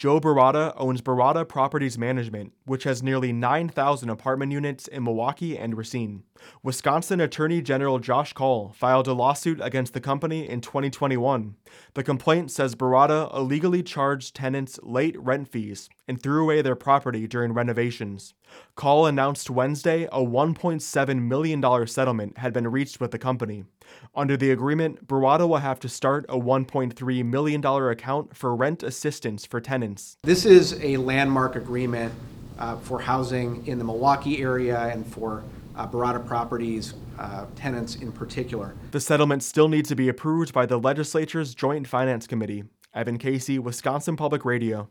Joe Barada owns Barada Properties Management, which has nearly 9,000 apartment units in Milwaukee and Racine. Wisconsin Attorney General Josh Kaul filed a lawsuit against the company in 2021. The complaint says Barada illegally charged tenants late rent fees and threw away their property during renovations. Kaul announced Wednesday a $1.7 million settlement had been reached with the company. Under the agreement, Barada will have to start a $1.3 million account for rent assistance for tenants. This is a landmark agreement for housing in the Milwaukee area and for Barada Properties tenants in particular. The settlement still needs to be approved by the legislature's Joint Finance Committee. Evan Casey, Wisconsin Public Radio.